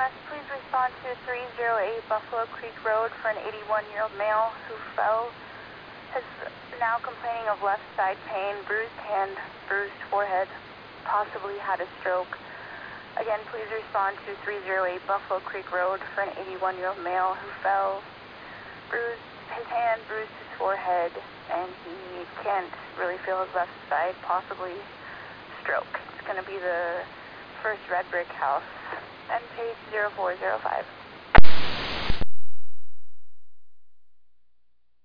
Dispatch, please respond to 308 Buffalo Creek Road for an 81-year-old male who fell. Is now complaining of left side pain, bruised hand, bruised forehead, possibly had a stroke. Again, please respond to 308 Buffalo Creek Road for an 81-year-old male who fell, bruised his hand, bruised his forehead, and he can't really feel his left side, possibly stroke. It's going to be the first red brick house, end page 0405.